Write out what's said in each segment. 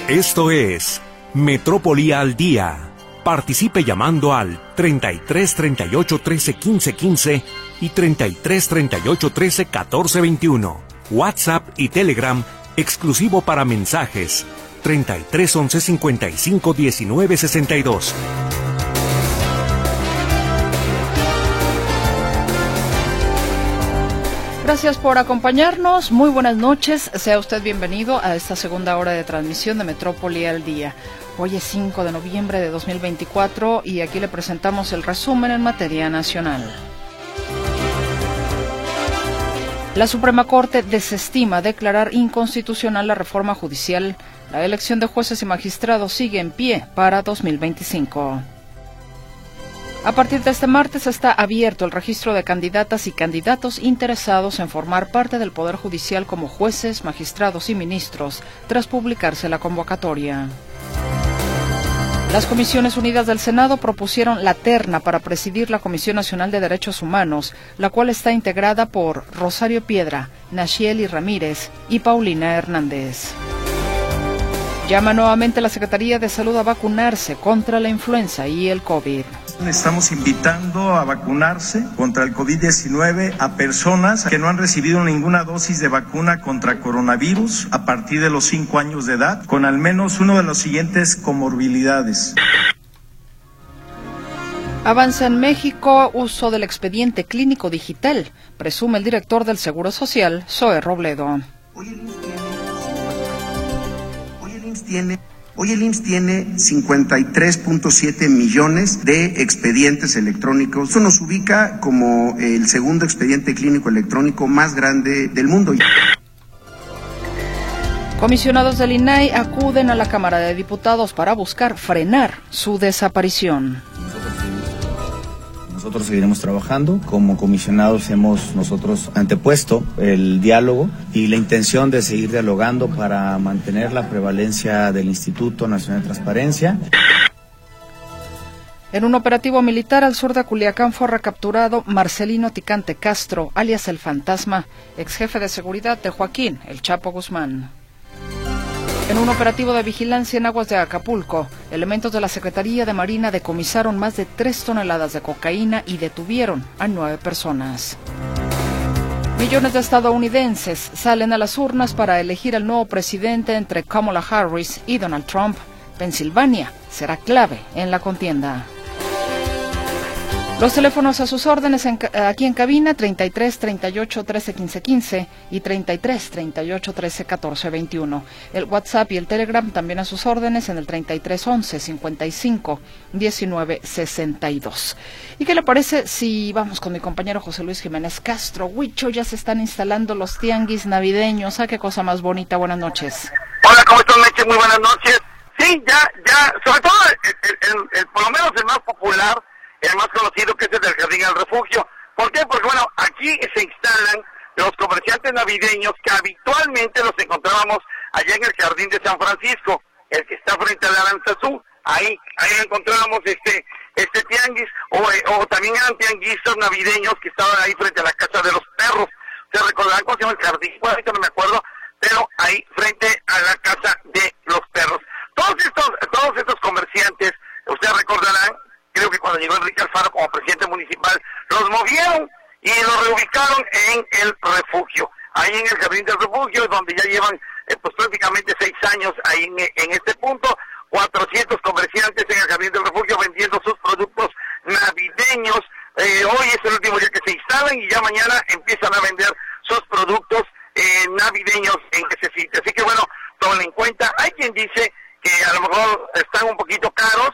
Esto es Metrópoli al Día. Participe llamando al 33 38 13 15 15 y 33 38 13 14 21. WhatsApp y Telegram exclusivo para mensajes 33 11 55 19 62. Gracias por acompañarnos, muy buenas noches, sea usted bienvenido a esta segunda hora de transmisión de Metrópoli al Día. Hoy es 5 de noviembre de 2024 y aquí le presentamos el resumen en materia nacional. La Suprema Corte desestima declarar inconstitucional la reforma judicial. La elección de jueces y magistrados sigue en pie para 2025. A partir de este martes está abierto el registro de candidatas y candidatos interesados en formar parte del Poder Judicial como jueces, magistrados y ministros, tras publicarse la convocatoria. Las Comisiones Unidas del Senado propusieron la terna para presidir la Comisión Nacional de Derechos Humanos, la cual está integrada por Rosario Piedra, Nachieli Ramírez y Paulina Hernández. Llama nuevamente la Secretaría de Salud a vacunarse contra la influenza y el COVID. Estamos invitando a vacunarse contra el COVID-19 a personas que no han recibido ninguna dosis de vacuna contra coronavirus a partir de los 5 años de edad, con al menos uno de los siguientes comorbilidades. Avanza en México uso del expediente clínico digital, presume el director del Seguro Social, Zoe Robledo. Hoy el IMSS tiene 53.7 millones de expedientes electrónicos. Eso nos ubica como el segundo expediente clínico electrónico más grande del mundo. Comisionados del INAI acuden a la Cámara de Diputados para buscar frenar su desaparición. Nosotros seguiremos trabajando. Como comisionados hemos nosotros antepuesto el diálogo y la intención de seguir dialogando para mantener la prevalencia del Instituto Nacional de Transparencia. En un operativo militar al sur de Culiacán fue recapturado Marcelino Ticante Castro, alias El Fantasma, ex jefe de seguridad de Joaquín El Chapo Guzmán. En un operativo de vigilancia en aguas de Acapulco, elementos de la Secretaría de Marina decomisaron más de 3 toneladas de cocaína y detuvieron a 9 personas. Millones de estadounidenses salen a las urnas para elegir al nuevo presidente entre Kamala Harris y Donald Trump. Pensilvania será clave en la contienda. Los teléfonos a sus órdenes aquí en cabina 33 38 13 15 15 y 33 38 13 14 21. El WhatsApp y el Telegram también a sus órdenes en el 33 11 55 19 62. ¿Y qué le parece si vamos con mi compañero José Luis Jiménez Castro? Huicho, ya se están instalando los tianguis navideños. ¿Ah, qué cosa más bonita? Buenas noches. Hola, ¿cómo estás, Meche? Muy buenas noches. Sí, ya, sobre todo por lo menos el más popular, el más conocido, que es el del Jardín al Refugio. ¿Por qué? Porque bueno, aquí se instalan los comerciantes navideños que habitualmente los encontrábamos allá en el Jardín de San Francisco, el que está frente a la Aranzazú. Ahí encontrábamos este tianguis, o también eran tianguistas navideños que estaban ahí frente a la Casa de los Perros. ¿Se recordarán cómo se llama el jardín? Bueno, ahorita no me acuerdo, pero ahí frente a la Casa de los Perros. Todos estos comerciantes, ustedes recordarán, creo que cuando llegó Enrique Alfaro como presidente municipal, los movieron y los reubicaron en el refugio. Ahí en el Jardín del Refugio, donde ya llevan pues prácticamente 6 años ahí en este punto, 400 comerciantes en el Jardín del Refugio vendiendo sus productos navideños. Hoy es el último día que se instalan y ya mañana empiezan a vender sus productos navideños en ese sitio. Así que bueno, tomen en cuenta. Hay quien dice que a lo mejor están un poquito caros.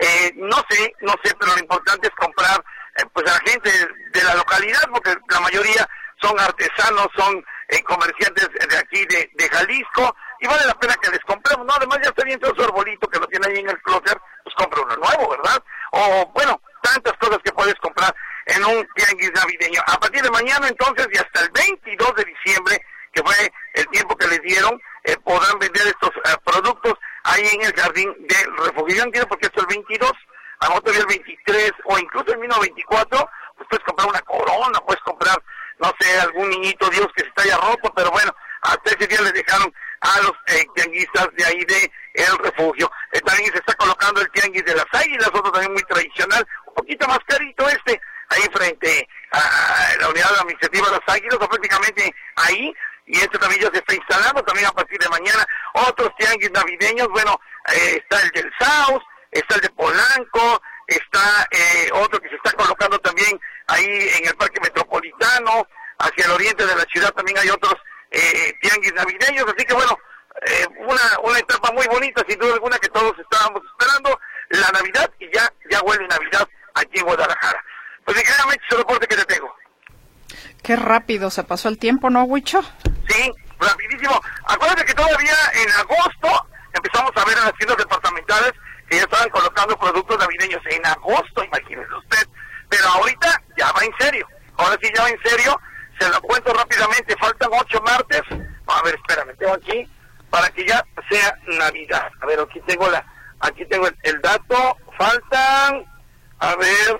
No sé, pero lo importante es comprar pues a la gente de la localidad, porque la mayoría son artesanos, son comerciantes de aquí de Jalisco, y vale la pena que les compremos, ¿no? Además ya está bien todo su arbolito que lo tiene ahí en el closet, pues compra uno nuevo, ¿verdad? O bueno, tantas cosas que puedes comprar en un tianguis navideño. A partir de mañana entonces y hasta el 22 de diciembre, que fue el tiempo que les dieron, podrán vender estos productos ahí en el Jardín del Refugio. Yo entiendo porque esto es el 22, a lo mejor el 23 o incluso el mismo 24, pues puedes comprar una corona, puedes comprar, no sé, algún niñito Dios que se te haya roto, pero bueno, hasta ese día les dejaron a los tianguistas de ahí de El Refugio. También se está colocando el tianguis de las Águilas, otro también muy tradicional, un poquito más carito ahí frente a la unidad administrativa de las Águilas, o prácticamente ahí, y también ya se está instalando, también a partir de mañana, otros tianguis navideños. Bueno, está el del Saus, está el de Polanco, está otro que se está colocando también ahí en el Parque Metropolitano, hacia el oriente de la ciudad también hay otros tianguis navideños, así que bueno, una etapa muy bonita, sin duda alguna, que todos estábamos esperando, la Navidad, y ya huele Navidad aquí en Guadalajara. Pues sinceramente, ese reporte que te tengo. Qué rápido se pasó el tiempo, ¿no, Huicho? Sí, rapidísimo. Acuérdate que todavía en agosto empezamos a ver en las tiendas departamentales que ya estaban colocando productos navideños en agosto, imagínese usted. Pero ahorita ya va en serio. Ahora sí ya va en serio. Se lo cuento rápidamente. Faltan 8 martes. A ver, espérame, tengo aquí para que ya sea Navidad. A ver, aquí tengo el dato. Faltan, a ver,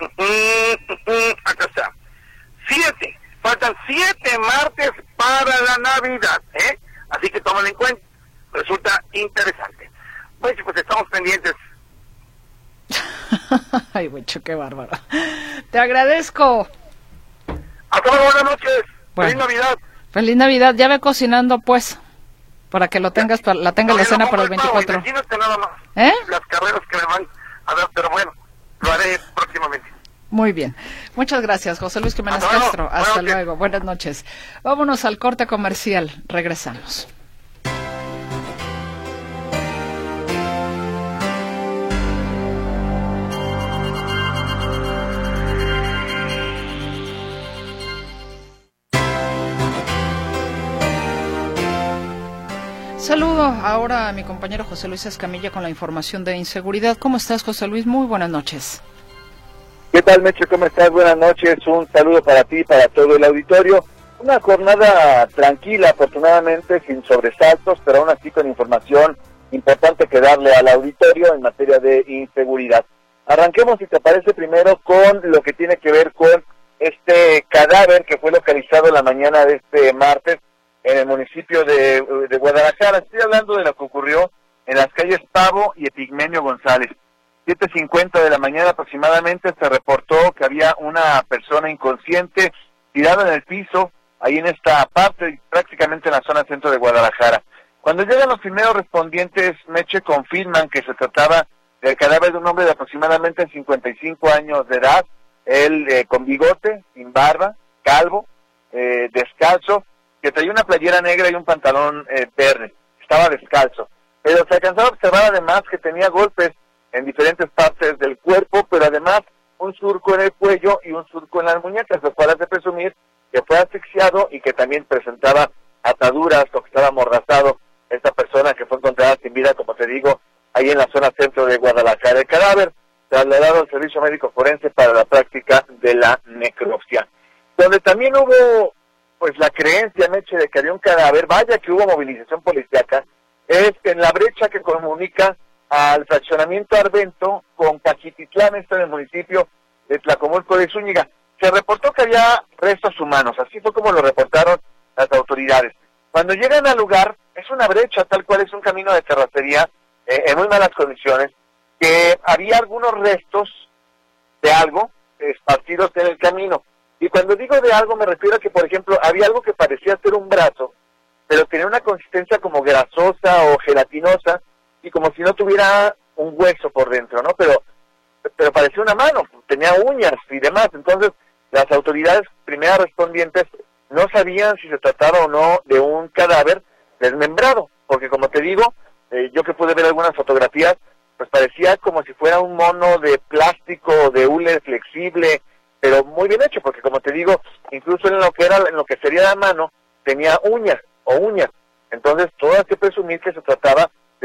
acá está. 7. Faltan 7 martes para la Navidad, Así que tómalo en cuenta. Resulta interesante. Pues estamos pendientes. Ay, Huicho, qué bárbaro. Te agradezco. Hasta luego, buenas noches. Bueno, Feliz Navidad. Feliz Navidad. Ya ve cocinando, pues, para que la tengas la cena para el 24. Imagínate nada más. Las carreras que me van a dar, pero bueno, lo haré próximamente. Muy bien. Muchas gracias, José Luis Jiménez Castro. Hasta luego. Buenas noches. Vámonos al corte comercial. Regresamos. Saludo ahora a mi compañero José Luis Escamilla con la información de inseguridad. ¿Cómo estás, José Luis? Muy buenas noches. ¿Qué tal, Meche? ¿Cómo estás? Buenas noches. Un saludo para ti y para todo el auditorio. Una jornada tranquila, afortunadamente, sin sobresaltos, pero aún así con información importante que darle al auditorio en materia de inseguridad. Arranquemos, si te parece, primero con lo que tiene que ver con este cadáver que fue localizado la mañana de este martes en el municipio de Guadalajara. Estoy hablando de lo que ocurrió en las calles Pavo y Epigmenio González. 7:50 de la mañana aproximadamente se reportó que había una persona inconsciente tirada en el piso, ahí en esta parte, prácticamente en la zona centro de Guadalajara. Cuando llegan los primeros respondientes, Meche, confirman que se trataba del cadáver de un hombre de aproximadamente 55 años de edad, él con bigote, sin barba, calvo, descalzo, que traía una playera negra y un pantalón verde. Estaba descalzo. Pero se alcanzaba a observar además que tenía golpes en diferentes partes del cuerpo, pero además un surco en el cuello y un surco en las muñecas, lo cual hace presumir que fue asfixiado y que también presentaba ataduras o que estaba amordazado esta persona que fue encontrada sin vida, como te digo, ahí en la zona centro de Guadalajara. El cadáver trasladado al servicio médico forense para la práctica de la necropsia. Donde también hubo pues la creencia, Meche, de que había un cadáver, vaya que hubo movilización policíaca, es en la brecha que comunica al fraccionamiento Arvento con Caquititlán, esto en el municipio de Tlacomulco de Zúñiga. Se reportó que había restos humanos, así fue como lo reportaron las autoridades. Cuando llegan al lugar, es una brecha, tal cual es un camino de terracería, en muy malas condiciones, que había algunos restos de algo esparcidos en el camino. Y cuando digo de algo me refiero a que, por ejemplo, había algo que parecía ser un brazo, pero tenía una consistencia como grasosa o gelatinosa, y como si no tuviera un hueso por dentro, ¿no? Pero parecía una mano, tenía uñas y demás. Entonces, las autoridades primeras respondientes no sabían si se trataba o no de un cadáver desmembrado, porque como te digo, yo que pude ver algunas fotografías, pues parecía como si fuera un mono de plástico, de hule flexible, pero muy bien hecho, porque como te digo, incluso en lo que sería la mano, tenía uñas. Entonces, todo hay que presumir que se trataba de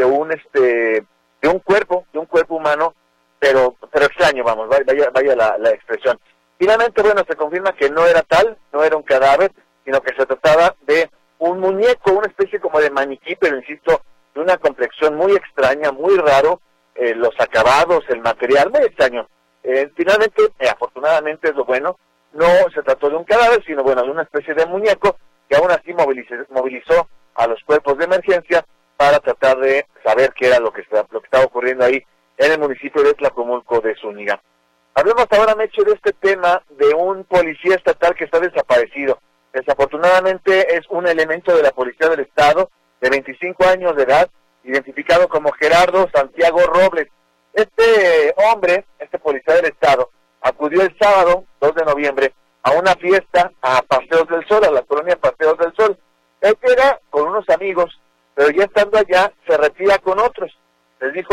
un cuerpo humano, pero extraño, vamos, vaya la expresión. Finalmente, bueno, se confirma que no era un cadáver, sino que se trataba de un muñeco, una especie como de maniquí, pero insisto, de una complexión muy extraña, muy raro, los acabados, el material, muy extraño. Finalmente, afortunadamente es lo bueno, no se trató de un cadáver, sino bueno, de una especie de muñeco que aún así movilizó a los cuerpos de emergencia para tratar de saber qué era lo que estaba ocurriendo ahí en el municipio de Tlacomulco de Zúñiga. Hablemos ahora, Meche, de este tema de un policía estatal que está desaparecido. Desafortunadamente es un elemento de la Policía del Estado de 25 años de edad, identificado como Gerardo Santiago Robles. Este hombre, este policía del Estado, acudió el sábado 2 de noviembre a una fiesta a Paseos del Sol, a la colonia Paseos del Sol. Él era con unos amigos, pero ya estando allá se retira con otros. Les dijo,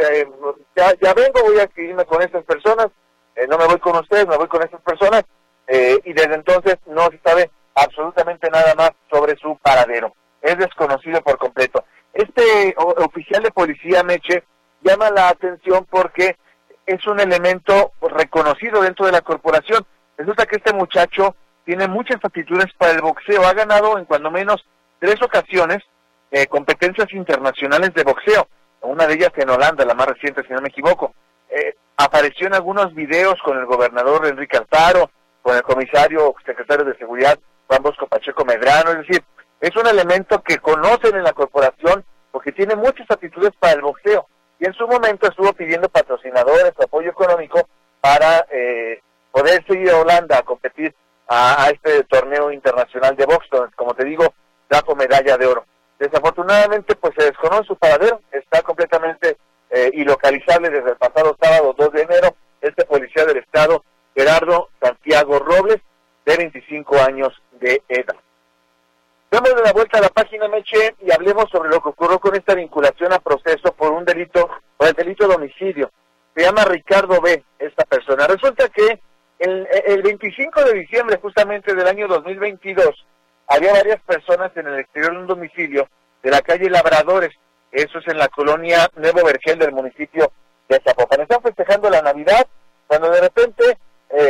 ya vengo, voy a irme con estas personas, no me voy con ustedes, me voy con estas personas, y desde entonces no se sabe absolutamente nada más sobre su paradero. Es desconocido por completo. Este oficial de policía, Meche, llama la atención porque es un elemento reconocido dentro de la corporación. Resulta que este muchacho tiene muchas aptitudes para el boxeo, ha ganado en cuando menos 3 ocasiones competencias internacionales de boxeo, una de ellas en Holanda, la más reciente si no me equivoco. Apareció en algunos videos con el gobernador Enrique Alfaro, con el comisario secretario de Seguridad Juan Bosco Pacheco Medrano, es decir, es un elemento que conocen en la corporación porque tiene muchas aptitudes para el boxeo y en su momento estuvo pidiendo patrocinadores, apoyo económico para poder seguir a Holanda a competir a este torneo internacional de box, donde, como te digo, trajo medalla de oro. Desafortunadamente, pues se desconoce su paradero, está completamente ilocalizable desde el pasado sábado 2 de enero, este policía del Estado, Gerardo Santiago Robles, de 25 años de edad. Démosle la vuelta a la página, Meche, y hablemos sobre lo que ocurrió con esta vinculación a proceso por un delito, por el delito de homicidio. Se llama Ricardo B., esta persona. Resulta que el 25 de diciembre, justamente del año 2022, había varias personas en el exterior de un domicilio de la calle Labradores. Eso es en la colonia Nuevo Vergel del municipio de Zapopan. Están festejando la Navidad, cuando de repente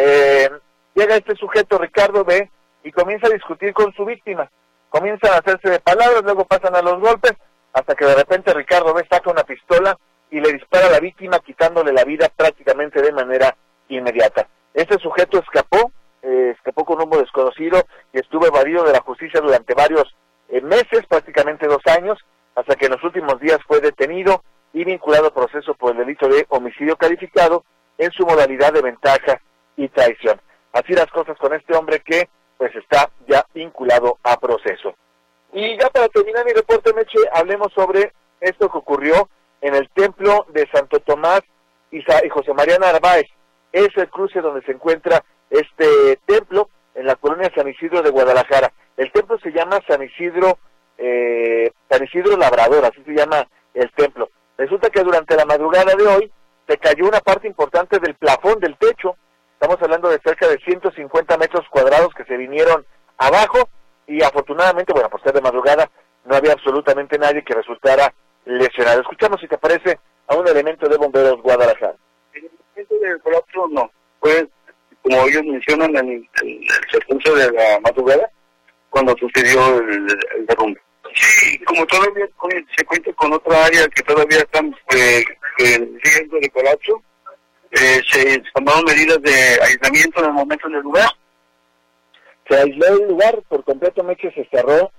llega este sujeto, Ricardo B., y comienza a discutir con su víctima. Comienzan a hacerse de palabras, luego pasan a los golpes, hasta que de repente Ricardo B. saca una pistola y le dispara a la víctima, quitándole la vida prácticamente de manera inmediata. Este sujeto escapó con rumbo desconocido y estuvo evadido de la justicia durante varios meses, prácticamente 2 años, hasta que en los últimos días fue detenido y vinculado a proceso por el delito de homicidio calificado en su modalidad de ventaja y traición. Así las cosas con este hombre que pues está ya vinculado a proceso. Y ya para terminar mi reporte, Meche, hablemos sobre esto que ocurrió en el templo de Santo Tomás y José María Narváez. Es el cruce donde se encuentra este templo en la colonia San Isidro de Guadalajara. El templo se llama San Isidro Labrador, así se llama el templo. Resulta que durante la madrugada de hoy se cayó una parte importante del plafón del techo. Estamos hablando de cerca de 150 metros cuadrados que se vinieron abajo y afortunadamente, bueno, por ser de madrugada, no había absolutamente nadie que resultara lesionado. Escuchamos, si te parece, a un elemento de Bomberos Guadalajara. El elemento del colapso no, pues como ellos mencionan en el transcurso de la madrugada, cuando sucedió el derrumbe. Sí, como todavía se cuenta con otra área que todavía están en riesgo de colapso, se tomaron medidas de aislamiento en el momento en el lugar. Se aisló el lugar por completo, Meche, se cerró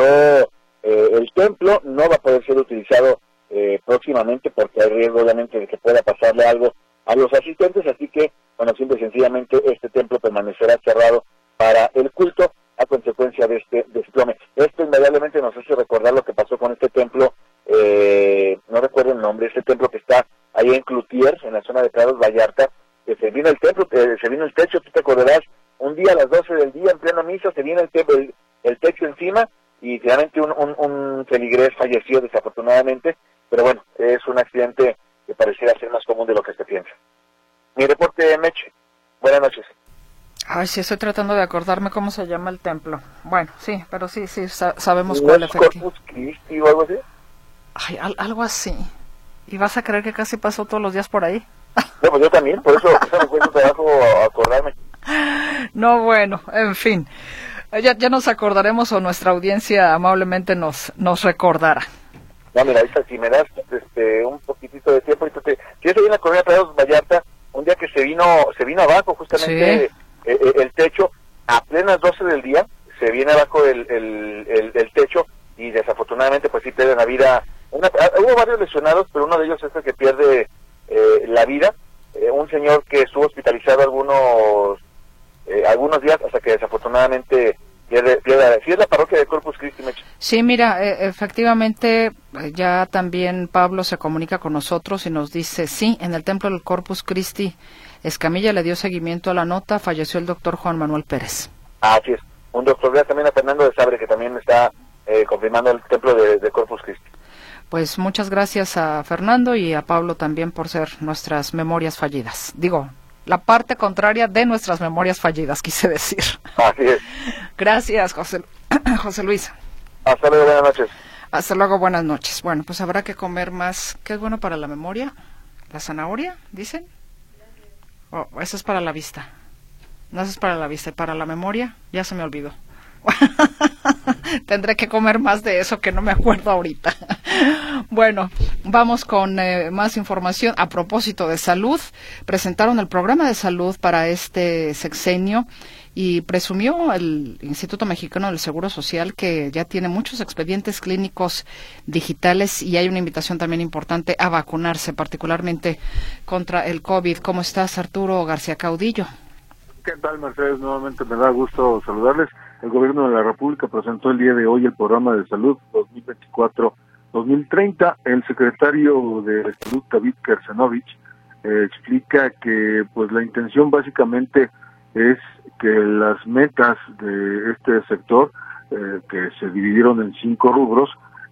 el templo, no va a poder ser utilizado próximamente porque hay riesgo obviamente de que pueda pasarle algo a los asistentes, así que, bueno, simple y sencillamente este templo permanecerá cerrado para el culto a consecuencia de este desplome. Esto invariablemente nos hace recordar lo que pasó con este templo, no recuerdo el nombre, este templo que está ahí en Cloutier, en la zona de Prados Vallarta, que se vino el templo, se vino el techo, tú te acordarás, un día a las 12 del día en plena misa se viene el techo encima y finalmente un feligrés falleció desafortunadamente, pero bueno, es un accidente que pareciera ser más común de lo que se piensa. Mi reporte, Meche. Buenas noches. Ay, sí, estoy tratando de acordarme cómo se llama el templo. Bueno, sí, pero sí, sabemos cuál es. ¿Corpus Christi o algo así? Ay, algo así. ¿Y vas a creer que casi pasó todos los días por ahí? No, pues yo también, por eso me cuesta trabajo acordarme. No, bueno, en fin. Ya nos acordaremos o nuestra audiencia amablemente nos recordará. No, mira, ahorita si me das un poquitito de tiempo, si es ahí en la colonia Prados Vallarta, un día que se vino abajo justamente el techo, a plenas 12 del día, se viene abajo el techo y desafortunadamente pues sí pierden la vida. Hubo varios lesionados, pero uno de ellos es el que pierde la vida. Un señor que estuvo hospitalizado algunos días hasta que desafortunadamente pierde sí es la parroquia de Corpus Christi, Meche. Sí, mira, efectivamente, ya también Pablo se comunica con nosotros y nos dice, sí, en el templo del Corpus Christi, Escamilla le dio seguimiento a la nota, falleció el doctor Juan Manuel Pérez. Así es, un doctor, gracias también a Fernando de Sabre, que también está confirmando el templo de Corpus Christi. Pues muchas gracias a Fernando y a Pablo también por ser nuestras memorias fallidas. Digo, la parte contraria de nuestras memorias fallidas, quise decir. Así es. Gracias, José Luis. Hasta luego, buenas noches. Hasta luego, buenas noches. Bueno, pues habrá que comer más. ¿Qué es bueno para la memoria? ¿La zanahoria, dicen? Oh, eso es para la vista. No, eso es para la vista. ¿Y para la memoria? Ya se me olvidó. Tendré que comer más de eso que no me acuerdo ahorita. Bueno, vamos con más información. A propósito de salud, presentaron el programa de salud para este sexenio y presumió el Instituto Mexicano del Seguro Social que ya tiene muchos expedientes clínicos digitales y hay una invitación también importante a vacunarse, particularmente contra el COVID. ¿Cómo estás, Arturo García Caudillo? ¿Qué tal, Mercedes? Nuevamente me da gusto saludarles. El Gobierno de la República presentó el día de hoy el Programa de Salud 2024-2030. El secretario de Salud, David Kersenovich, explica que pues la intención básicamente es que las metas de este sector, que se dividieron en 5 rubros,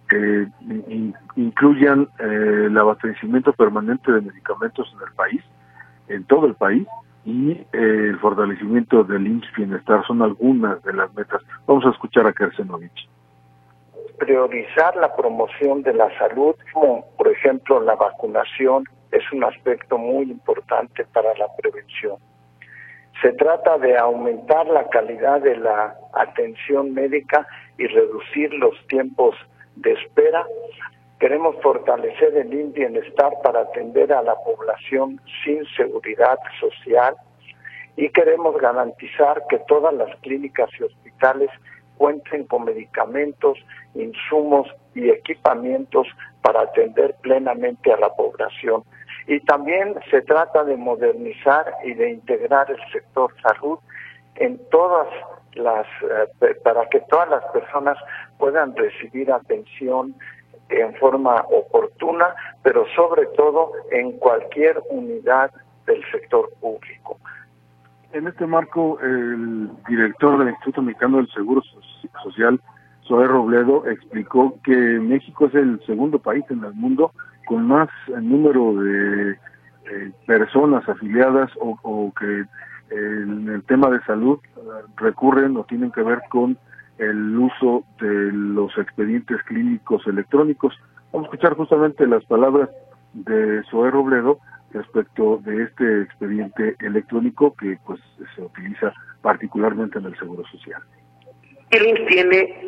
incluyan el abastecimiento permanente de medicamentos en el país, en todo el país, y el fortalecimiento del IMSS Bienestar son algunas de las metas. Vamos a escuchar a Kersenovich. Priorizar la promoción de la salud, como por ejemplo la vacunación, es un aspecto muy importante para la prevención. Se trata de aumentar la calidad de la atención médica y reducir los tiempos de espera. Queremos fortalecer el IMSS Bienestar para atender a la población sin seguridad social y queremos garantizar que todas las clínicas y hospitales cuenten con medicamentos, insumos y equipamientos para atender plenamente a la población. Y también se trata de modernizar y de integrar el sector salud en todas las para que todas las personas puedan recibir atención en forma oportuna, pero sobre todo en cualquier unidad del sector público. En este marco, el director del Instituto Mexicano del Seguro Social, Zoé Robledo, explicó que México es el segundo país en el mundo con más número de personas afiliadas o que en el tema de salud recurren o tienen que ver con el uso de los expedientes clínicos electrónicos. Vamos a escuchar justamente las palabras de Zoé Robledo respecto de este expediente electrónico que pues se utiliza particularmente en el Seguro Social. El IMSS tiene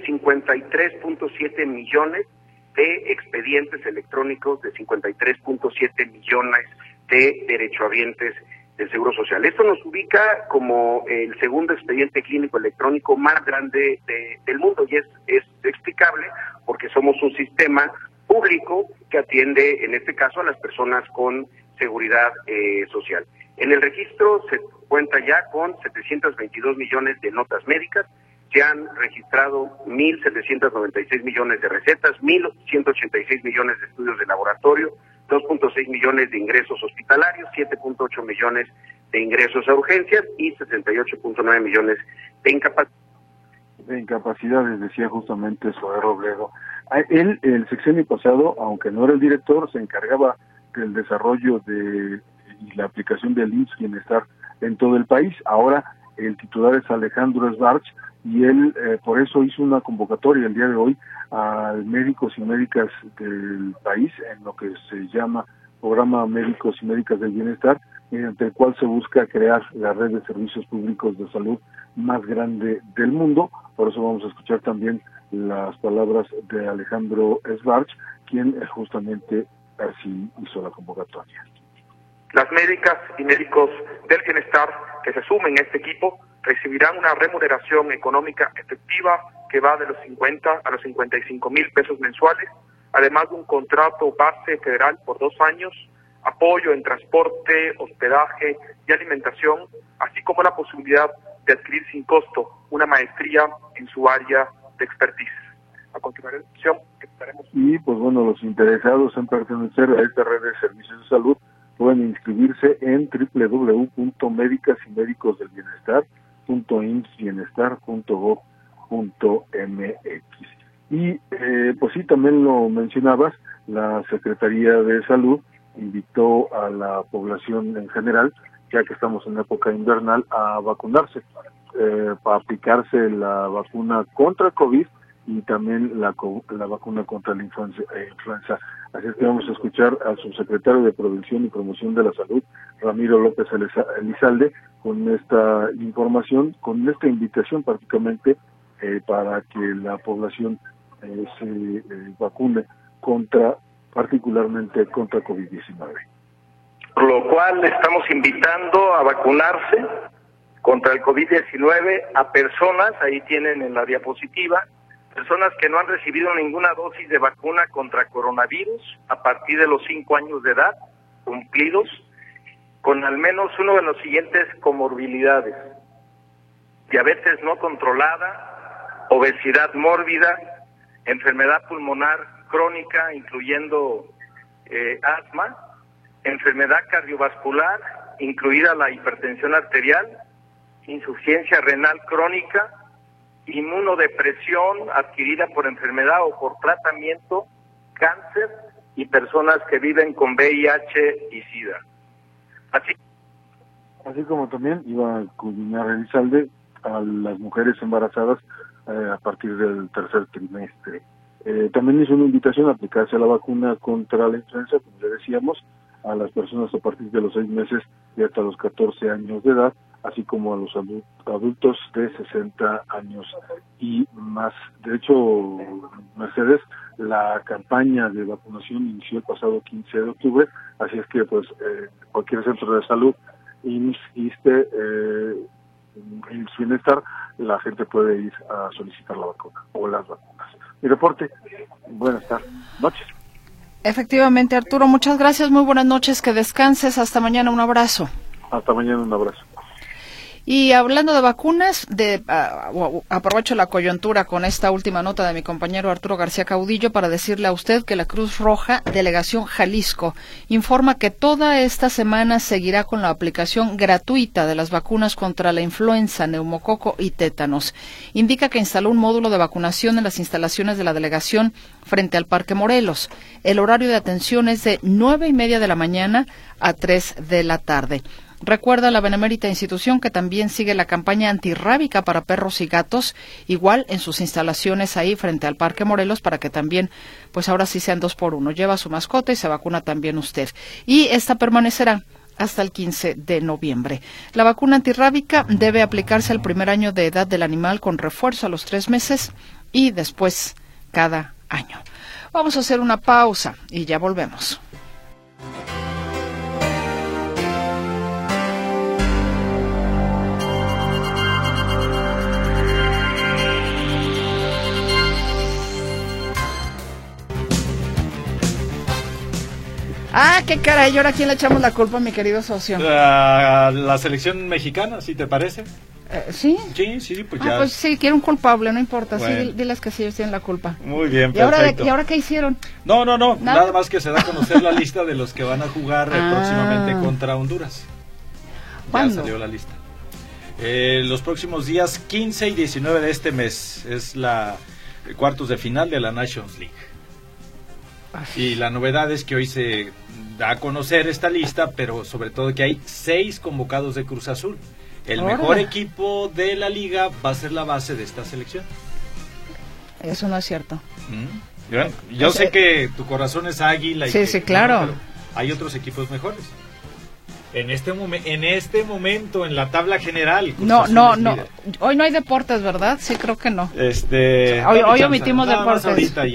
53.7 millones de expedientes electrónicos, de 53.7 millones de derechohabientes del Seguro Social. Esto nos ubica como el segundo expediente clínico electrónico más grande del mundo y es explicable porque somos un sistema público que atiende, en este caso, a las personas con seguridad social. En el registro se cuenta ya con 722 millones de notas médicas, se han registrado 1.796 millones de recetas, 1.186 millones de estudios de laboratorio, 2.6 millones de ingresos hospitalarios, 7.8 millones de ingresos a urgencias y 68.9 millones de incapacidades, decía justamente Zoé Robledo. Él, el sexenio pasado, aunque no era el director, se encargaba del desarrollo y la aplicación del IMSS Bienestar en todo el país. Ahora el titular es Alejandro Esbarch y él por eso hizo una convocatoria el día de hoy a médicos y médicas del país en lo que se llama Programa Médicos y Médicas del Bienestar, mediante el cual se busca crear la red de servicios públicos de salud más grande del mundo. Por eso vamos a escuchar también las palabras de Alejandro Esbarch, quien justamente así hizo la convocatoria. Las médicas y médicos del bienestar que se sumen a este equipo recibirán una remuneración económica efectiva que va de los 50 a los 55 mil pesos mensuales, además de un contrato base federal por 2 años, apoyo en transporte, hospedaje y alimentación, así como la posibilidad de adquirir sin costo una maestría en su área de expertise. A continuación, estaremos. Y pues bueno, los interesados en pertenecer a esta red de servicios de salud pueden inscribirse en www.medicasymédicosdelbienestar.insbienestar.gov.mx. Y pues sí, también lo mencionabas, la Secretaría de Salud invitó a la población en general, ya que estamos en época invernal, a vacunarse, para aplicarse la vacuna contra COVID y también la vacuna contra la influenza. Así es que vamos a escuchar al subsecretario de Prevención y Promoción de la Salud, Ramiro López Elizalde, con esta información, con esta invitación prácticamente para que la población se vacune particularmente contra COVID-19. Por lo cual estamos invitando a vacunarse contra el COVID-19 a personas, ahí tienen en la diapositiva, personas que no han recibido ninguna dosis de vacuna contra coronavirus a partir de los 5 años de edad, cumplidos, con al menos uno de los siguientes comorbilidades: diabetes no controlada, obesidad mórbida, enfermedad pulmonar crónica, incluyendo asma, enfermedad cardiovascular, incluida la hipertensión arterial, insuficiencia renal crónica, inmunodepresión adquirida por enfermedad o por tratamiento, cáncer y personas que viven con VIH y SIDA. Así como también iba a culminar Elizalde a las mujeres embarazadas a partir del tercer trimestre. También hizo una invitación a aplicarse a la vacuna contra la influenza, como ya decíamos, a las personas a partir de los 6 meses y hasta los 14 años de edad, así como a los adultos de 60 años y más. De hecho, Mercedes, la campaña de vacunación inició el pasado 15 de octubre, así es que pues cualquier centro de salud, IMSS, ISSSTE, Bienestar, la gente puede ir a solicitar la vacuna o las vacunas. Mi reporte, buenas noches. Efectivamente, Arturo, muchas gracias, muy buenas noches, que descanses, hasta mañana, un abrazo. Hasta mañana, un abrazo. Y hablando de vacunas, aprovecho la coyuntura con esta última nota de mi compañero Arturo García Caudillo para decirle a usted que la Cruz Roja, Delegación Jalisco, informa que toda esta semana seguirá con la aplicación gratuita de las vacunas contra la influenza, neumococo y tétanos. Indica que instaló un módulo de vacunación en las instalaciones de la delegación frente al Parque Morelos. El horario de atención es de 9:30 de la mañana a 3 de la tarde. Recuerda la benemérita institución que también sigue la campaña antirrábica para perros y gatos, igual en sus instalaciones ahí frente al Parque Morelos, para que también, pues ahora sí sean 2x1. Lleva a su mascota y se vacuna también usted. Y esta permanecerá hasta el 15 de noviembre. La vacuna antirrábica debe aplicarse al primer año de edad del animal con refuerzo a los 3 meses y después cada año. Vamos a hacer una pausa y ya volvemos. Ah, qué caray, ¿y ahora a quién le echamos la culpa, mi querido socio? La selección mexicana, ¿sí te parece? ¿Sí? Sí, pues ya. Pues sí, quiero un culpable, no importa, bueno. Sí, diles que sí, ellos tienen la culpa. Muy bien, perfecto. ¿Y ahora qué hicieron? No, nada más que se da a conocer la lista de los que van a jugar próximamente contra Honduras. ¿Cuándo? Ya salió la lista. Los próximos días 15 y 19 de este mes es la cuartos de final de la Nations League. Y la novedad es que hoy se da a conocer esta lista, pero sobre todo que hay 6 convocados de Cruz Azul. El mejor equipo de la liga va a ser la base de esta selección. Eso no es cierto. Yo sé que tu corazón es águila. Sí, claro. Pero hay otros equipos mejores. En este momento, en la tabla general. No. Hoy no hay deportes, ¿verdad? Sí, creo que no. Hoy omitimos deportes. Ahorita ya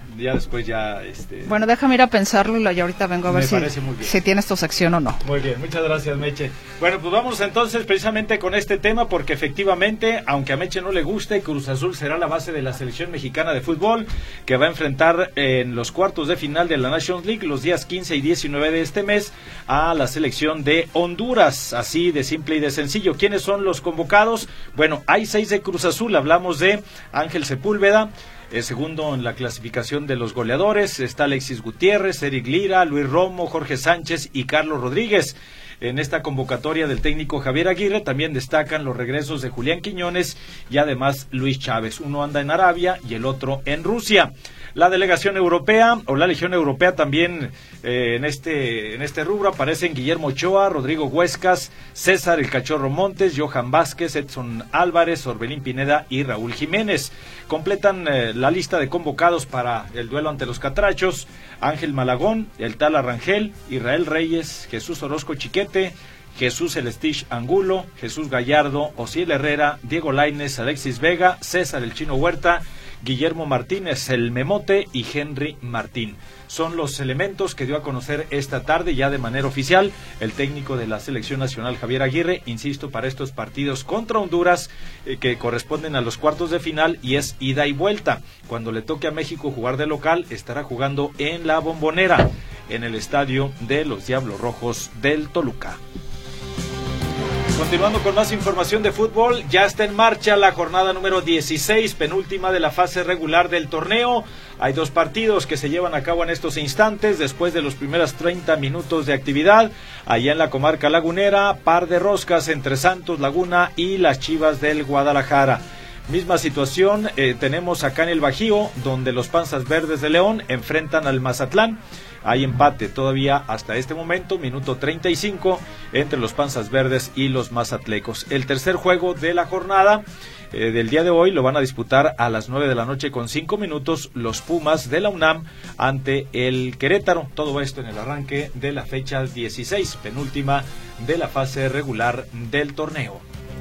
ya después ya... Bueno, déjame ir a pensarlo y ahorita vengo a ver si tienes tu sección o no. Muy bien, muchas gracias, Meche. Bueno, pues vamos entonces precisamente con este tema, porque efectivamente, aunque a Meche no le guste, Cruz Azul será la base de la selección mexicana de fútbol, que va a enfrentar en los cuartos de final de la Nations League los días 15 y 19 de este mes a la selección de Honduras. Así de simple y de sencillo. ¿Quiénes son los convocados? Bueno, hay 6 de Cruz Azul. Hablamos de Ángel Sepúlveda, segundo en la clasificación de los goleadores. Está Alexis Gutiérrez, Eric Lira, Luis Romo, Jorge Sánchez y Carlos Rodríguez. En esta convocatoria del técnico Javier Aguirre también destacan los regresos de Julián Quiñones y además Luis Chávez. Uno anda en Arabia y el otro en Rusia. La delegación europea o la Legión Europea también en este rubro aparecen Guillermo Ochoa, Rodrigo Huescas, César el Cachorro Montes, Johan Vázquez, Edson Álvarez, Orbelín Pineda y Raúl Jiménez. Completan la lista de convocados para el duelo ante los catrachos: Ángel Malagón, el Tala Rangel, Israel Reyes, Jesús Orozco Chiquete, Jesús Celestich Angulo, Jesús Gallardo, Osiel Herrera, Diego Lainez, Alexis Vega, César el Chino Huerta, Guillermo Martínez, el Memote y Henry Martín. Son los elementos que dio a conocer esta tarde ya de manera oficial el técnico de la Selección Nacional Javier Aguirre, insisto, para estos partidos contra Honduras que corresponden a los cuartos de final y es ida y vuelta. Cuando le toque a México jugar de local, estará jugando en La Bombonera, en el estadio de los Diablos Rojos del Toluca. Continuando con más información de fútbol, ya está en marcha la jornada número 16, penúltima de la fase regular del torneo. Hay 2 partidos que se llevan a cabo en estos instantes, después de los primeros 30 minutos de actividad. Allá en la comarca lagunera, par de roscas entre Santos Laguna y las Chivas del Guadalajara. Misma situación tenemos acá en el Bajío, donde los Panzas Verdes de León enfrentan al Mazatlán. Hay empate todavía hasta este momento, minuto 35, entre los Panzas Verdes y los mazatlecos. El tercer juego de la jornada del día de hoy lo van a disputar a las 9 de la noche con 5 minutos los Pumas de la UNAM ante el Querétaro. Todo esto en el arranque de la fecha 16, penúltima de la fase regular del torneo.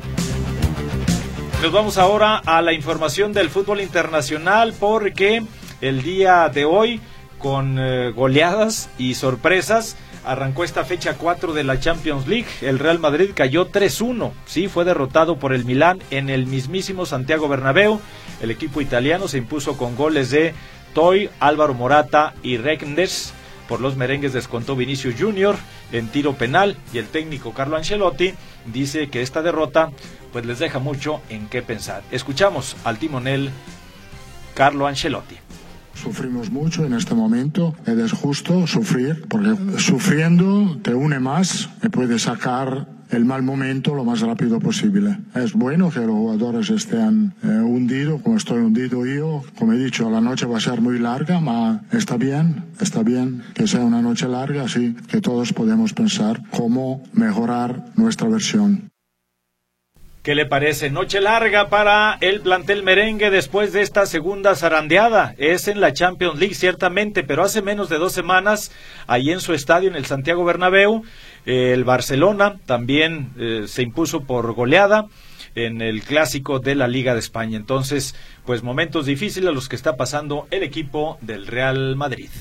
Nos vamos ahora a la información del fútbol internacional, porque el día de hoy, con goleadas y sorpresas, arrancó esta fecha 4 de la Champions League. El Real Madrid cayó 3-1, sí, fue derrotado por el Milán en el mismísimo Santiago Bernabéu. El equipo italiano se impuso con goles de Toy, Álvaro Morata y Regners. Por los merengues descontó Vinicius Junior en tiro penal, y el técnico Carlo Ancelotti dice que esta derrota pues les deja mucho en qué pensar. Escuchamos al timonel Carlo Ancelotti. Sufrimos mucho en este momento, es justo sufrir, porque sufriendo te une más y puedes sacar el mal momento lo más rápido posible. Es bueno que los jugadores estén hundidos, como estoy hundido yo. Como he dicho, la noche va a ser muy larga, pero está bien que sea una noche larga, así que todos podemos pensar cómo mejorar nuestra versión. ¿Qué le parece? Noche larga para el plantel merengue después de esta segunda zarandeada. Es en la Champions League, ciertamente, pero hace menos de 2 semanas, ahí en su estadio, en el Santiago Bernabéu, el Barcelona también se impuso por goleada en el clásico de la Liga de España. Entonces, pues momentos difíciles los que está pasando el equipo del Real Madrid.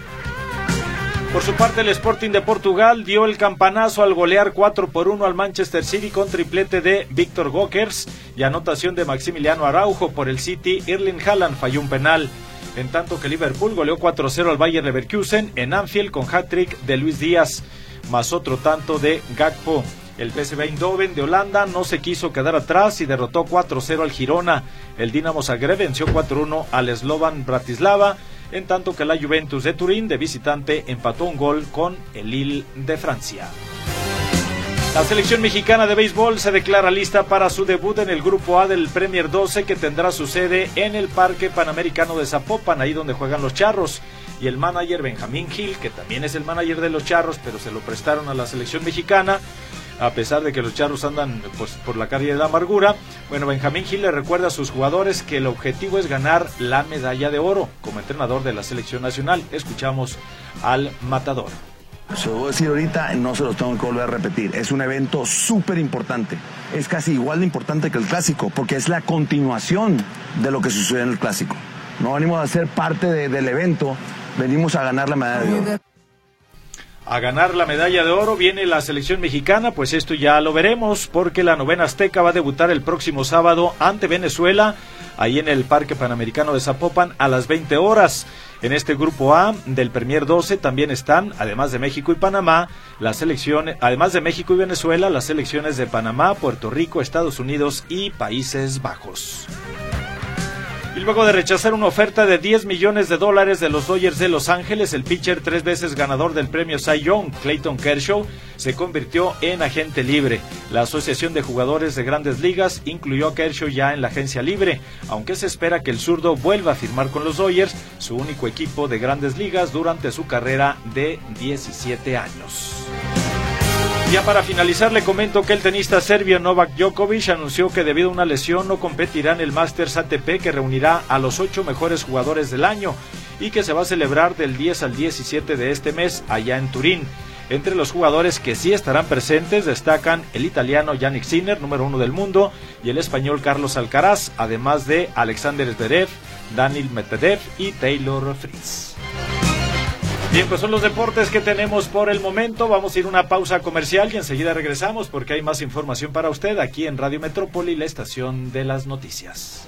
Por su parte, el Sporting de Portugal dio el campanazo al golear 4-1 al Manchester City con triplete de Víctor Gokers y anotación de Maximiliano Araujo. Por el City, Erling Haaland falló un penal, en tanto que Liverpool goleó 4-0 al Bayer Leverkusen en Anfield con hat-trick de Luis Díaz, más otro tanto de Gakpo. El PSV Eindhoven de Holanda no se quiso quedar atrás y derrotó 4-0 al Girona. El Dinamo Zagreb venció 4-1 al Slovan Bratislava, en tanto que la Juventus de Turín de visitante empató un gol con el Lille de Francia. La selección mexicana de béisbol se declara lista para su debut en el Grupo A del Premier 12, que tendrá su sede en el Parque Panamericano de Zapopan, ahí donde juegan los Charros. Y el manager Benjamín Gil, que también es el manager de los Charros, pero se lo prestaron a la selección mexicana, a pesar de que los Charros andan pues por la calle de la amargura. Bueno, Benjamín Gil le recuerda a sus jugadores que el objetivo es ganar la medalla de oro como entrenador de la selección nacional. Escuchamos al matador. Se lo voy a decir ahorita, no se los tengo que volver a repetir. Es un evento súper importante. Es casi igual de importante que el clásico, porque es la continuación de lo que sucedió en el clásico. No venimos a ser parte del evento, venimos a ganar la medalla de oro. A ganar la medalla de oro viene la selección mexicana, pues esto ya lo veremos, porque la novena azteca va a debutar el próximo sábado ante Venezuela, ahí en el Parque Panamericano de Zapopan a las 20 horas. En este grupo A del Premier 12 también están, además de México y Panamá, además de México y Venezuela, las selecciones de Panamá, Puerto Rico, Estados Unidos y Países Bajos. Y luego de rechazar una oferta de $10 millones de los Dodgers de Los Ángeles, el pitcher 3 veces ganador del premio Cy Young, Clayton Kershaw, se convirtió en agente libre. La Asociación de Jugadores de Grandes Ligas incluyó a Kershaw ya en la agencia libre, aunque se espera que el zurdo vuelva a firmar con los Dodgers, su único equipo de Grandes Ligas durante su carrera de 17 años. Ya para finalizar le comento que el tenista serbio Novak Djokovic anunció que debido a una lesión no competirá en el Masters ATP, que reunirá a los 8 mejores jugadores del año y que se va a celebrar del 10 al 17 de este mes allá en Turín. Entre los jugadores que sí estarán presentes destacan el italiano Jannik Sinner, número 1 del mundo, y el español Carlos Alcaraz, además de Alexander Zverev, Daniil Medvedev y Taylor Fritz. Bien, pues son los deportes que tenemos por el momento. Vamos a ir a una pausa comercial y enseguida regresamos porque hay más información para usted aquí en Radio Metrópoli, la estación de las noticias.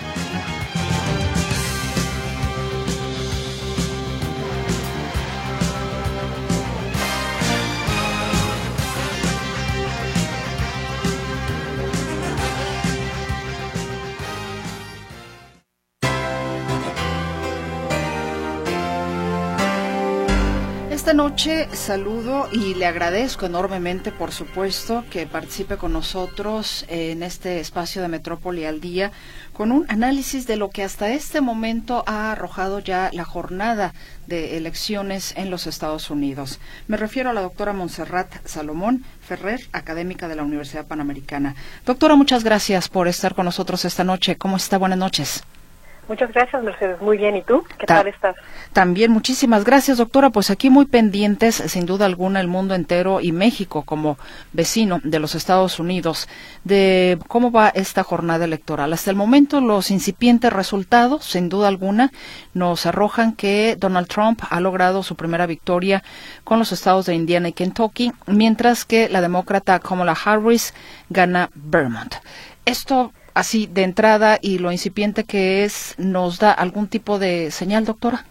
Esta noche saludo y le agradezco enormemente, por supuesto, que participe con nosotros en este espacio de Metrópoli al Día con un análisis de lo que hasta este momento ha arrojado ya la jornada de elecciones en los Estados Unidos. Me refiero a la doctora Montserrat Salomón Ferrer, académica de la Universidad Panamericana. Doctora, muchas gracias por estar con nosotros esta noche. ¿Cómo está? Buenas noches. Muchas gracias, Mercedes. Muy bien. ¿Y tú? ¿Qué tal estás? También, muchísimas gracias, doctora. Pues aquí muy pendientes, sin duda alguna, el mundo entero y México como vecino de los Estados Unidos, de cómo va esta jornada electoral. Hasta el momento, los incipientes resultados, sin duda alguna, nos arrojan que Donald Trump ha logrado su primera victoria con los estados de Indiana y Kentucky, mientras que la demócrata Kamala Harris gana Vermont. Esto así de entrada y lo incipiente que es, ¿nos da algún tipo de señal, doctora?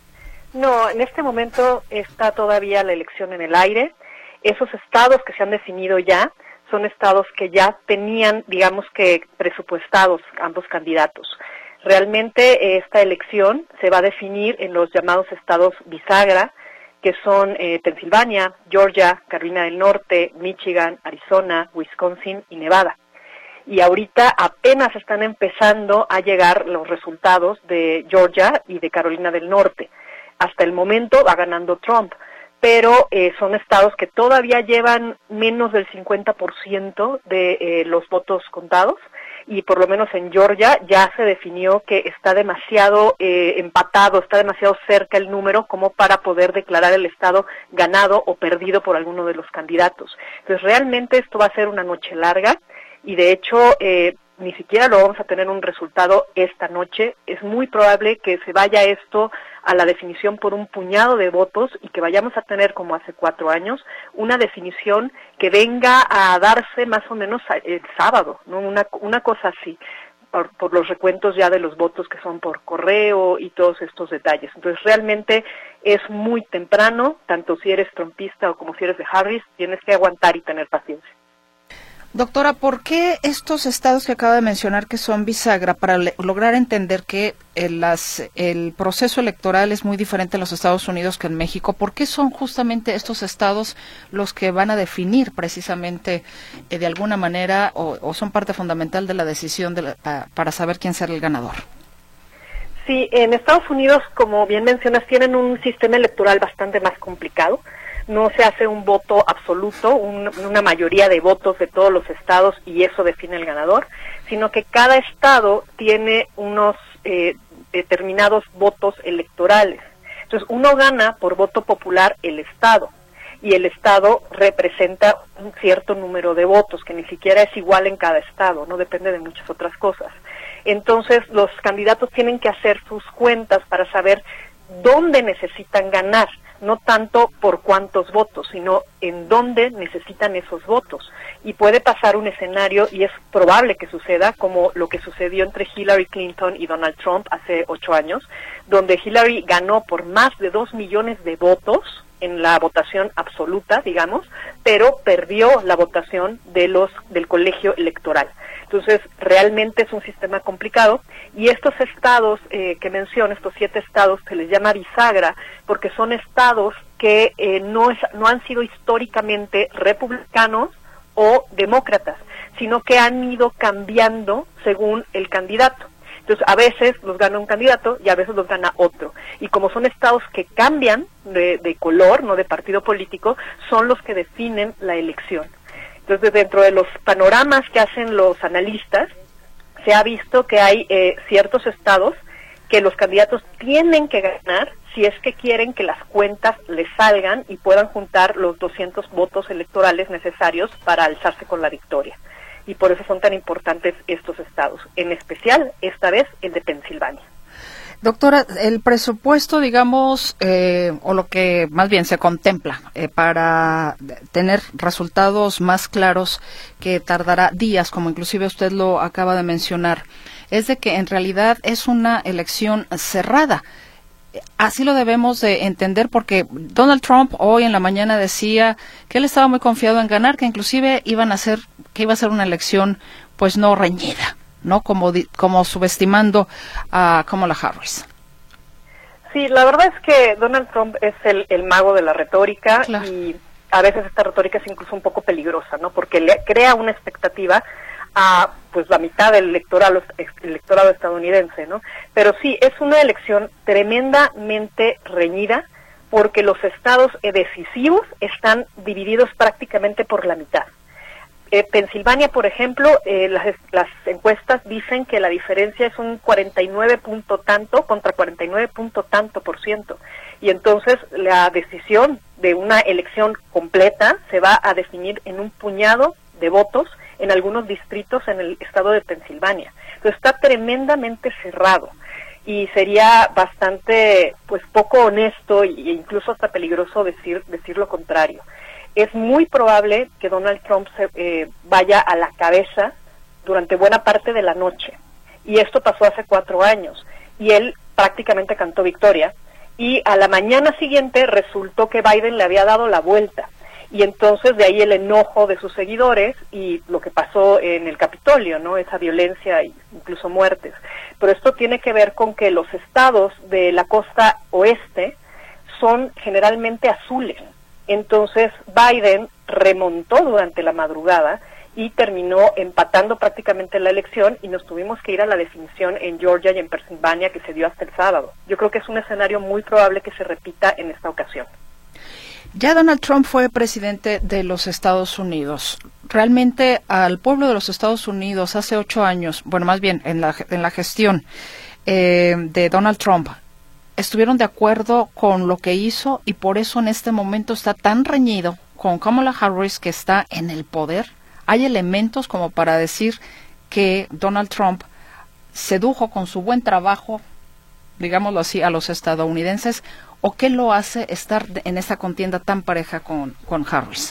No, en este momento está todavía la elección en el aire. Esos estados que se han definido ya son estados que ya tenían, digamos que, presupuestados ambos candidatos. Realmente esta elección se va a definir en los llamados estados bisagra, que son Pensilvania, Georgia, Carolina del Norte, Michigan, Arizona, Wisconsin y Nevada. Y ahorita apenas están empezando a llegar los resultados de Georgia y de Carolina del Norte. Hasta el momento va ganando Trump, pero son estados que todavía llevan menos del 50% de los votos contados, y por lo menos en Georgia ya se definió que está demasiado empatado, está demasiado cerca el número como para poder declarar el estado ganado o perdido por alguno de los candidatos. Entonces realmente esto va a ser una noche larga. Y de hecho, ni siquiera lo vamos a tener un resultado esta noche. Es muy probable que se vaya esto a la definición por un puñado de votos y que vayamos a tener, como hace 4 años, una definición que venga a darse más o menos el sábado, ¿no? Una cosa así, por los recuentos ya de los votos que son por correo y todos estos detalles. Entonces, realmente es muy temprano, tanto si eres trumpista o como si eres de Harris, tienes que aguantar y tener paciencia. Doctora, ¿por qué estos estados que acaba de mencionar que son bisagra, para lograr entender que el proceso electoral es muy diferente en los Estados Unidos que en México? ¿Por qué son justamente estos estados los que van a definir precisamente de alguna manera o son parte fundamental de la decisión para saber quién será el ganador? Sí, en Estados Unidos, como bien mencionas, tienen un sistema electoral bastante más complicado. No se hace un voto absoluto, una mayoría de votos de todos los estados y eso define el ganador, sino que cada estado tiene unos determinados votos electorales. Entonces uno gana por voto popular el estado y el estado representa un cierto número de votos que ni siquiera es igual en cada estado, no depende de muchas otras cosas. Entonces los candidatos tienen que hacer sus cuentas para saber dónde necesitan ganar, no tanto por cuántos votos, sino en dónde necesitan esos votos. Y puede pasar un escenario, y es probable que suceda, como lo que sucedió entre Hillary Clinton y Donald Trump hace 8 años, donde Hillary ganó por más de 2 millones de votos en la votación absoluta, digamos, pero perdió la votación del colegio electoral. Entonces, realmente es un sistema complicado, y estos estados que menciono, estos 7 estados, se les llama bisagra, porque son estados que no han sido históricamente republicanos o demócratas, sino que han ido cambiando según el candidato. Entonces, a veces los gana un candidato y a veces los gana otro. Y como son estados que cambian de color, no de partido político, son los que definen la elección. Entonces, dentro de los panoramas que hacen los analistas, se ha visto que hay ciertos estados que los candidatos tienen que ganar si es que quieren que las cuentas les salgan y puedan juntar los 200 votos electorales necesarios para alzarse con la victoria. Y por eso son tan importantes estos estados, en especial, esta vez, el de Pensilvania. Doctora, el presupuesto, digamos, o lo que más bien se contempla para tener resultados más claros, que tardará días, como inclusive usted lo acaba de mencionar, es de que en realidad es una elección cerrada. Así lo debemos de entender, porque Donald Trump hoy en la mañana decía que él estaba muy confiado en ganar, que inclusive iba a ser una elección pues no reñida, ¿no? Como subestimando a Kamala Harris. Sí, la verdad es que Donald Trump es el mago de la retórica, claro. Y a veces esta retórica es incluso un poco peligrosa, ¿no? Porque le crea una expectativa a pues la mitad del electorado estadounidense, ¿no? Pero sí, es una elección tremendamente reñida, porque los estados decisivos están divididos prácticamente por la mitad. Pensilvania, por ejemplo, las encuestas dicen que la diferencia es un 49 punto tanto contra 49 punto tanto %. Y entonces la decisión de una elección completa se va a definir en un puñado de votos en algunos distritos en el estado de Pensilvania. Entonces está tremendamente cerrado, y sería bastante, pues, poco honesto e incluso hasta peligroso decir lo contrario. Es muy probable que Donald Trump vaya a la cabeza durante buena parte de la noche. Y esto pasó hace 4 años. Y él prácticamente cantó victoria. Y a la mañana siguiente resultó que Biden le había dado la vuelta. Y entonces de ahí el enojo de sus seguidores y lo que pasó en el Capitolio, ¿no? Esa violencia e incluso muertes. Pero esto tiene que ver con que los estados de la costa oeste son generalmente azules. Entonces Biden remontó durante la madrugada y terminó empatando prácticamente la elección, y nos tuvimos que ir a la definición en Georgia y en Pensilvania, que se dio hasta el sábado. Yo creo que es un escenario muy probable que se repita en esta ocasión. Ya Donald Trump fue presidente de los Estados Unidos. Realmente al pueblo de los Estados Unidos hace 8 años, bueno, más bien en la gestión de Donald Trump, estuvieron de acuerdo con lo que hizo, y por eso en este momento está tan reñido con Kamala Harris, que está en el poder. Hay elementos como para decir que Donald Trump sedujo con su buen trabajo, digámoslo así, a los estadounidenses, o qué lo hace estar en esta contienda tan pareja con Harris.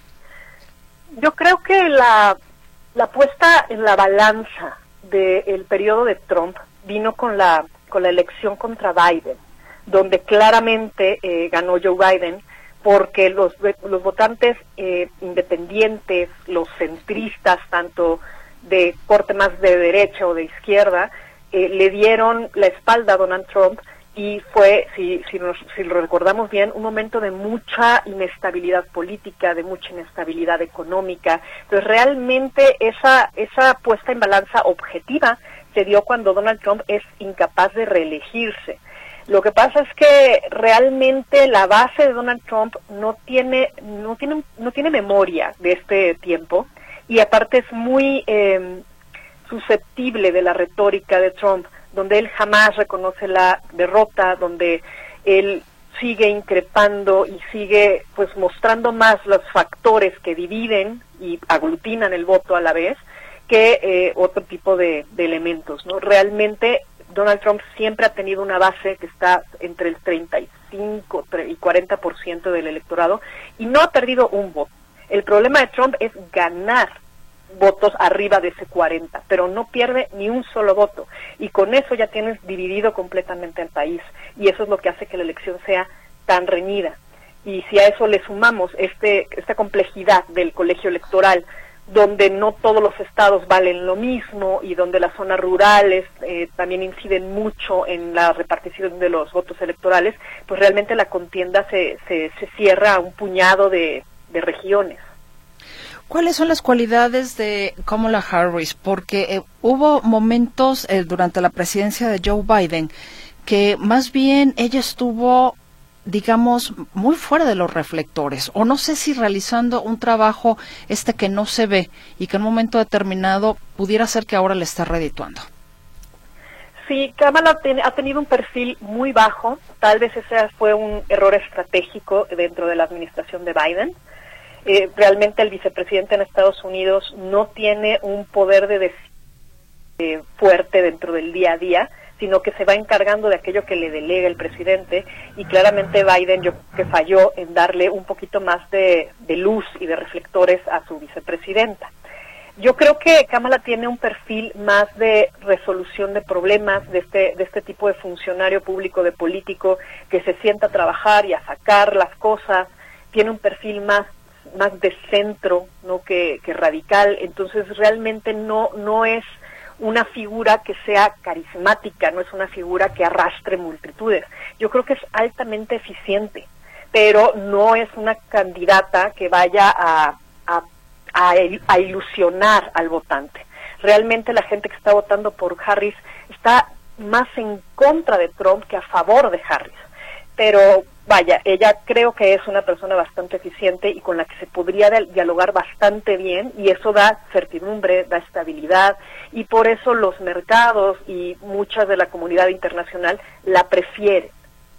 Yo creo que la puesta en la balanza del periodo de Trump vino con la elección contra Biden, donde claramente ganó Joe Biden, porque los votantes independientes, los centristas, tanto de corte más de derecha o de izquierda, le dieron la espalda a Donald Trump, y fue, si lo recordamos bien, un momento de mucha inestabilidad política, de mucha inestabilidad económica. Entonces realmente esa puesta en balanza objetiva se dio cuando Donald Trump es incapaz de reelegirse. Lo que pasa es que realmente la base de Donald Trump no tiene memoria de este tiempo, y aparte es muy susceptible de la retórica de Trump, donde él jamás reconoce la derrota, donde él sigue increpando y sigue mostrando más los factores que dividen y aglutinan el voto a la vez, que otro tipo de elementos, ¿no? Realmente Donald Trump siempre ha tenido una base que está entre el 35 y 40% del electorado y no ha perdido un voto. El problema de Trump es ganar votos arriba de ese 40, pero no pierde ni un solo voto. Y con eso ya tienes dividido completamente el país. Y eso es lo que hace que la elección sea tan reñida. Y si a eso le sumamos esta complejidad del colegio electoral, donde no todos los estados valen lo mismo y donde las zonas rurales también inciden mucho en la repartición de los votos electorales, pues realmente la contienda se cierra a un puñado de regiones. ¿Cuáles son las cualidades de Kamala Harris? Porque hubo momentos durante la presidencia de Joe Biden que más bien ella estuvo, digamos, muy fuera de los reflectores, o no sé si realizando un trabajo que no se ve y que en un momento determinado pudiera ser que ahora le está redituando. Sí, Kamala ha tenido un perfil muy bajo, tal vez ese fue un error estratégico dentro de la administración de Biden. Realmente el vicepresidente en Estados Unidos no tiene un poder de decisión fuerte dentro del día a día, sino que se va encargando de aquello que le delega el presidente, y claramente Biden yo creo que falló en darle un poquito más de luz y de reflectores a su vicepresidenta. Yo creo que Kamala tiene un perfil más de resolución de problemas, de este tipo de funcionario público, de político, que se sienta a trabajar y a sacar las cosas. Tiene un perfil más de centro, no que radical. Entonces realmente no es una figura que sea carismática, no es una figura que arrastre multitudes. Yo creo que es altamente eficiente, pero no es una candidata que vaya a ilusionar al votante. Realmente la gente que está votando por Harris está más en contra de Trump que a favor de Harris. Pero vaya, ella creo que es una persona bastante eficiente y con la que se podría dialogar bastante bien, y eso da certidumbre, da estabilidad, y por eso los mercados y mucha de la comunidad internacional la prefieren.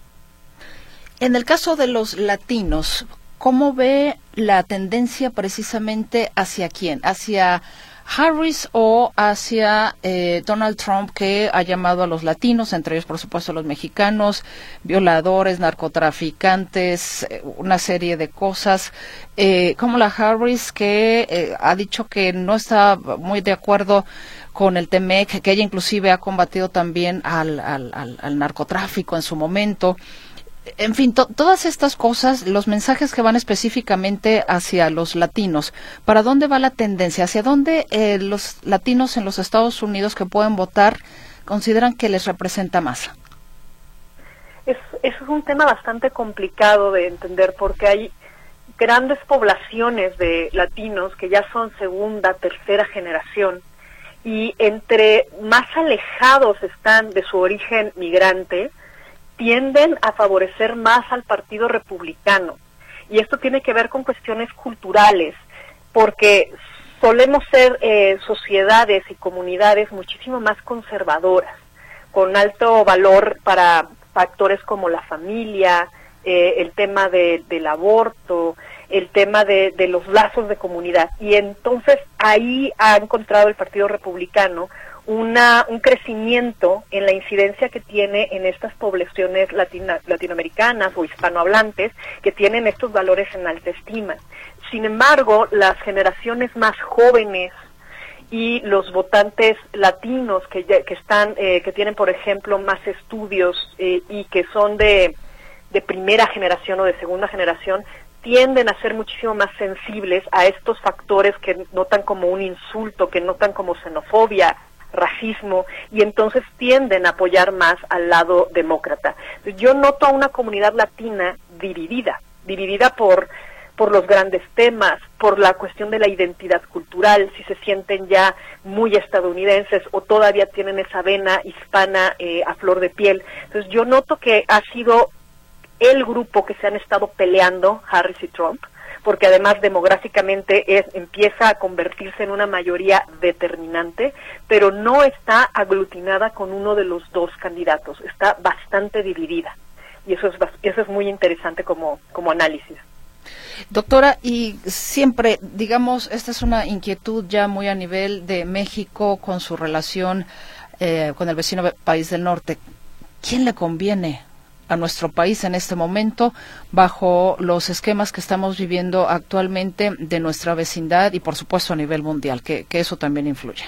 En el caso de los latinos, ¿cómo ve la tendencia precisamente hacia quién? ¿Hacia Harris o hacia Donald Trump, que ha llamado a los latinos, entre ellos por supuesto a los mexicanos, violadores, narcotraficantes, una serie de cosas? Kamala Harris, que ha dicho que no está muy de acuerdo con el TEMEC, que ella inclusive ha combatido también al narcotráfico en su momento. En fin, todas estas cosas, los mensajes que van específicamente hacia los latinos, ¿para dónde va la tendencia? ¿Hacia dónde los latinos en los Estados Unidos que pueden votar consideran que les representa más? Eso es un tema bastante complicado de entender, porque hay grandes poblaciones de latinos que ya son segunda, tercera generación, y entre más alejados están de su origen migrante, tienden a favorecer más al Partido Republicano. Y esto tiene que ver con cuestiones culturales, porque solemos ser sociedades y comunidades muchísimo más conservadoras, con alto valor para factores como la familia, el tema del aborto, el tema de los lazos de comunidad. Y entonces ahí ha encontrado el Partido Republicano un crecimiento en la incidencia que tiene en estas poblaciones latinoamericanas o hispanohablantes, que tienen estos valores en alta estima. Sin embargo, las generaciones más jóvenes y los votantes latinos que tienen, por ejemplo, más estudios y que son de primera generación o de segunda generación, tienden a ser muchísimo más sensibles a estos factores que notan como un insulto, que notan como xenofobia, racismo, y entonces tienden a apoyar más al lado demócrata. Yo noto a una comunidad latina dividida por los grandes temas, por la cuestión de la identidad cultural, si se sienten ya muy estadounidenses o todavía tienen esa vena hispana a flor de piel. Entonces yo noto que ha sido el grupo que se han estado peleando, Harris y Trump, porque además demográficamente empieza a convertirse en una mayoría determinante, pero no está aglutinada con uno de los dos candidatos, está bastante dividida, y eso es muy interesante como análisis. Doctora, y siempre, digamos, esta es una inquietud ya muy a nivel de México con su relación con el vecino país del norte. ¿Quién le conviene a nuestro país en este momento bajo los esquemas que estamos viviendo actualmente de nuestra vecindad y, por supuesto, a nivel mundial, que eso también influye?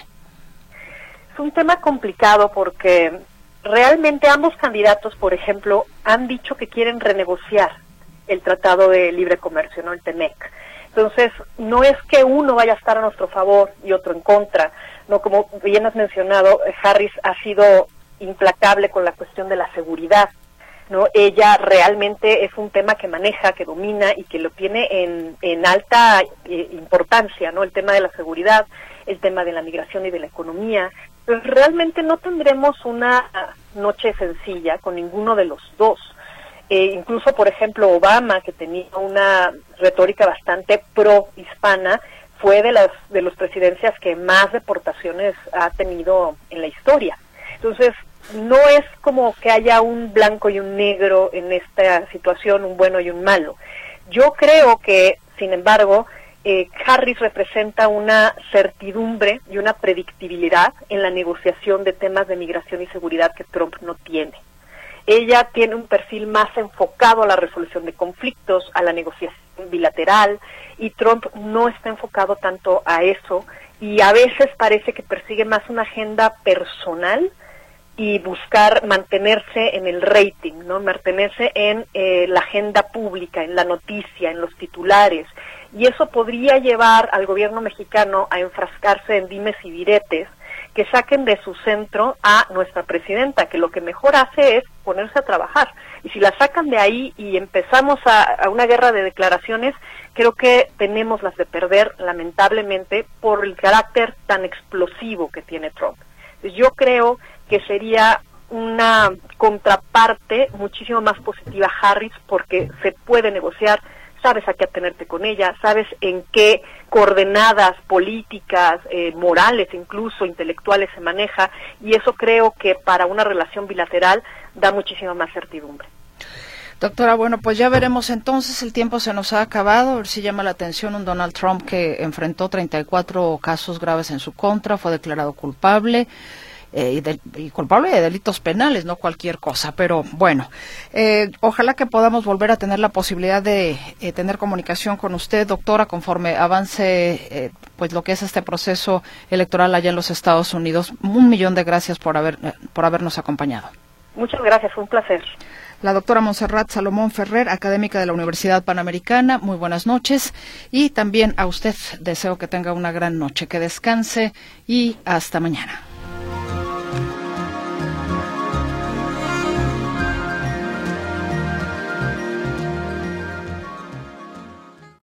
Es un tema complicado porque realmente ambos candidatos, por ejemplo, han dicho que quieren renegociar el Tratado de Libre Comercio, ¿no? El TEMEC. Entonces, no es que uno vaya a estar a nuestro favor y otro en contra, no, como bien has mencionado, Harris ha sido implacable con la cuestión de la seguridad, ¿no? Ella realmente es un tema que maneja, que domina y que lo tiene en alta importancia, ¿no? El tema de la seguridad, el tema de la migración y de la economía. Pues realmente no tendremos una noche sencilla con ninguno de los dos. Incluso, por ejemplo, Obama, que tenía una retórica bastante pro-hispana, fue de las presidencias que más deportaciones ha tenido en la historia. Entonces, no es como que haya un blanco y un negro en esta situación, un bueno y un malo. Yo creo que, sin embargo, Harris representa una certidumbre y una predictibilidad en la negociación de temas de migración y seguridad que Trump no tiene. Ella tiene un perfil más enfocado a la resolución de conflictos, a la negociación bilateral, y Trump no está enfocado tanto a eso, y a veces parece que persigue más una agenda personal y buscar mantenerse en el rating, ¿no? Mantenerse en la agenda pública, en la noticia, en los titulares, y eso podría llevar al gobierno mexicano a enfrascarse en dimes y diretes que saquen de su centro a nuestra presidenta, que lo que mejor hace es ponerse a trabajar. Y si la sacan de ahí y empezamos a una guerra de declaraciones, creo que tenemos las de perder, lamentablemente, por el carácter tan explosivo que tiene Trump. Yo creo que sería una contraparte muchísimo más positiva a Harris, porque se puede negociar, sabes a qué atenerte con ella, sabes en qué coordenadas políticas, morales, incluso intelectuales se maneja, y eso creo que para una relación bilateral da muchísima más certidumbre. Doctora, bueno, pues ya veremos entonces, el tiempo se nos ha acabado, a ver si llama la atención un Donald Trump que enfrentó 34 casos graves en su contra, fue declarado culpable. Y culpable de delitos penales, no cualquier cosa, pero bueno, ojalá que podamos volver a tener la posibilidad de tener comunicación con usted, doctora, conforme avance pues lo que es este proceso electoral allá en los Estados Unidos. 1,000,000 de gracias por habernos acompañado. Muchas gracias, fue un placer. La doctora Montserrat Salomón Ferrer, académica de la Universidad Panamericana, muy buenas noches, y también a usted deseo que tenga una gran noche, que descanse y hasta mañana.